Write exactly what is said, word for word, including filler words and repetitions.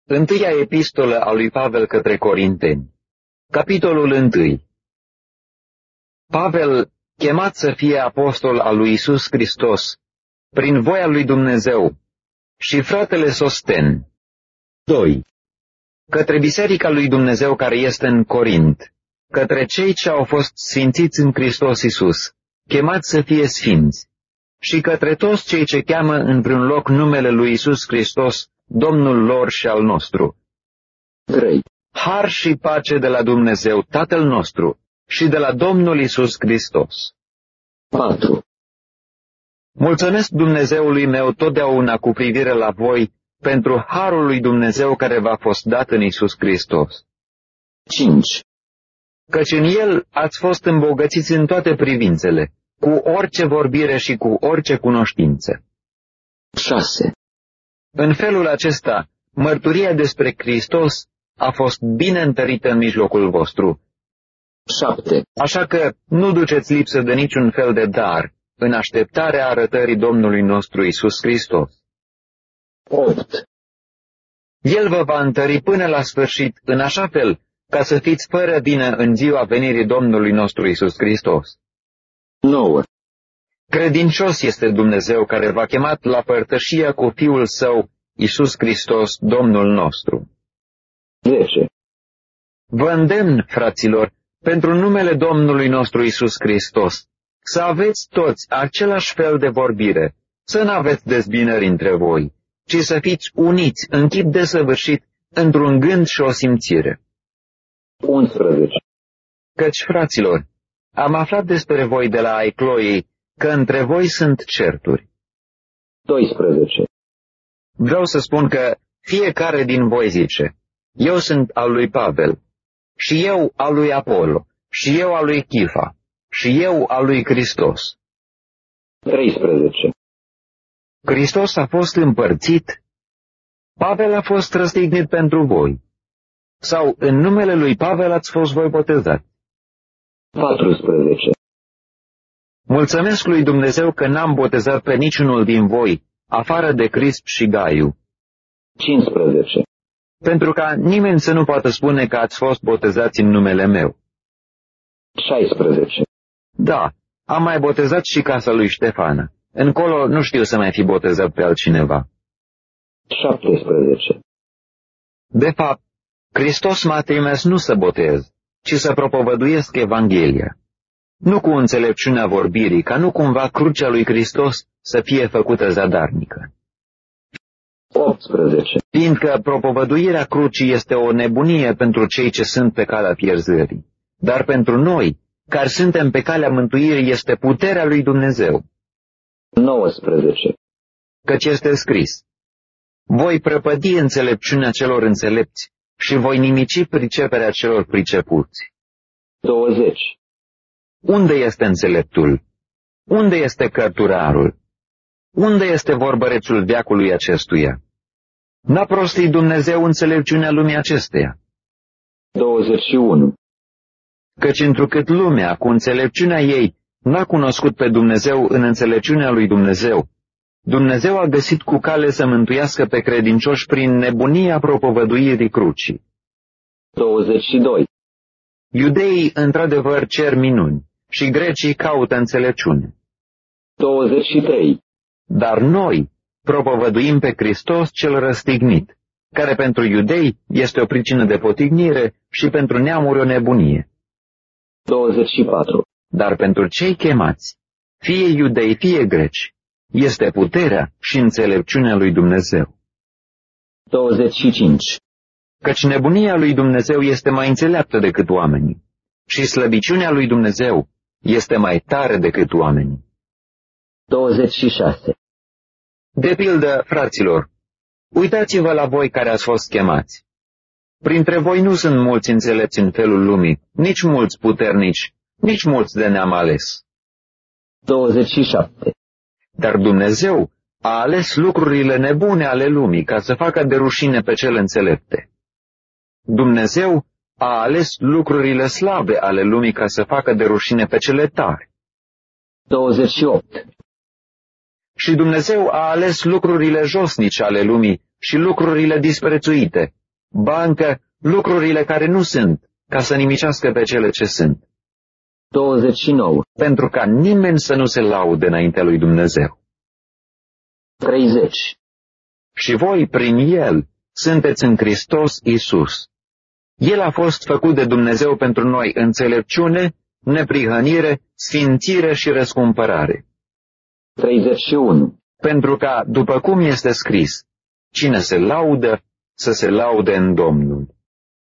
Întâia epistolă a lui Pavel către Corinteni. Capitolul unu. Pavel, chemat să fie apostol al lui Iisus Hristos, prin voia lui Dumnezeu, și fratele Sosten. doi. Către biserica lui Dumnezeu care este în Corint, către cei ce au fost sfințiți în Hristos Iisus, chemați să fie sfinți, și către toți cei ce cheamă în vreun loc numele lui Iisus Hristos, Domnul lor și al nostru. trei. Har și pace de la Dumnezeu, Tatăl nostru, și de la Domnul Iisus Hristos. patru. Mulțumesc Dumnezeului meu totdeauna cu privire la voi pentru harul lui Dumnezeu care v-a fost dat în Iisus Hristos. cinci. Căci în El ați fost îmbogățiți în toate privințele, cu orice vorbire și cu orice cunoștință. șase. În felul acesta, mărturia despre Hristos a fost bine întărită în mijlocul vostru. șapte. Așa că nu duceți lipsă de niciun fel de dar, în așteptarea arătării Domnului nostru Iisus Hristos. opt. El vă va întări până la sfârșit, în așa fel ca să fiți fără vină în ziua venirii Domnului nostru Iisus Hristos. nouă. Credincios este Dumnezeu care v-a chemat la părtășia cu Fiul Său, Iisus Hristos, Domnul nostru. zece. Vă îndemn, fraților, pentru numele Domnului nostru Iisus Hristos, să aveți toți același fel de vorbire, să nu aveți dezbinări între voi, ci să fiți uniți în chip desăvârșit într-un gând și o simțire. unsprezece. Căci, fraților, am aflat despre voi de la Ecloiei că între voi sunt certuri. doisprezece. Vreau să spun că fiecare din voi zice, eu sunt al lui Pavel, și eu al lui Apollo, și eu al lui Chifa, și eu al lui Hristos. treisprezece. Hristos a fost împărțit? Pavel a fost răstignit pentru voi? Sau în numele lui Pavel ați fost voi botezați? patrusprezece. Mulțumesc lui Dumnezeu că n-am botezat pe niciunul din voi, afară de Crisp și Gaiu. cincisprezece. Pentru ca nimeni să nu poată spune că ați fost botezați în numele meu. șaisprezece. Da, am mai botezat și casa lui Ștefana. Încolo nu știu să mai fi botezat pe altcineva. șaptesprezece. De fapt, Hristos m-a trimis nu să botez, ci să propovăduiesc Evanghelia. Nu cu înțelepciunea vorbirii, ca nu cumva crucea lui Hristos să fie făcută zadarnică. optsprezece. Fiindcă propovăduirea crucii este o nebunie pentru cei ce sunt pe calea pierzării, dar pentru noi, care suntem pe calea mântuirii, este puterea lui Dumnezeu. nouăsprezece. Căci este scris, voi prăpădi înțelepciunea celor înțelepți și voi nimici priceperea celor pricepuți. douăzeci. Unde este înțeleptul? Unde este cărturarul? Unde este vorbărețul veacului acestuia? N-a prostit Dumnezeu înțelepciunea lumii acesteia. douăzeci și unu. Căci întrucât lumea, cu înțelepciunea ei, n-a cunoscut pe Dumnezeu în înțelepciunea lui Dumnezeu, Dumnezeu a găsit cu cale să mântuiască pe credincioși prin nebunia propovăduirii crucii. douăzeci și doi. Iudeii într-adevăr cer minuni și grecii caută înțelepciune. douăzeci și trei. Dar noi propovăduim pe Hristos cel răstignit, care pentru iudei este o pricină de potignire și pentru neamuri o nebunie. douăzeci și patru. Dar pentru cei chemați, fie iudei, fie greci, este puterea și înțelepciunea lui Dumnezeu. douăzeci și cinci. Căci nebunia lui Dumnezeu este mai înțeleaptă decât oamenii și slăbiciunea lui Dumnezeu este mai tare decât oamenii. douăzeci și șase. De pildă, fraților, uitați-vă la voi care ați fost chemați. Printre voi nu sunt mulți înțelepți în felul lumii, nici mulți puternici, nici mulți de neam ales. douăzeci și șapte. Dar Dumnezeu a ales lucrurile nebune ale lumii ca să facă de rușine pe cele înțelepte. Dumnezeu a ales lucrurile slabe ale lumii ca să facă de rușine pe cele tari. douăzeci și opt. Și Dumnezeu a ales lucrurile josnice ale lumii și lucrurile disprețuite, ba încă lucrurile care nu sunt, ca să nimicească pe cele ce sunt. douăzeci și nouă. Pentru ca nimeni să nu se laude înaintea lui Dumnezeu. treizeci. Și voi, prin El, sunteți în Hristos Iisus. El a fost făcut de Dumnezeu pentru noi înțelepciune, neprihănire, sfințire și răscumpărare. treizeci și unu. Pentru ca, după cum este scris, cine se laudă, să se laude în Domnul.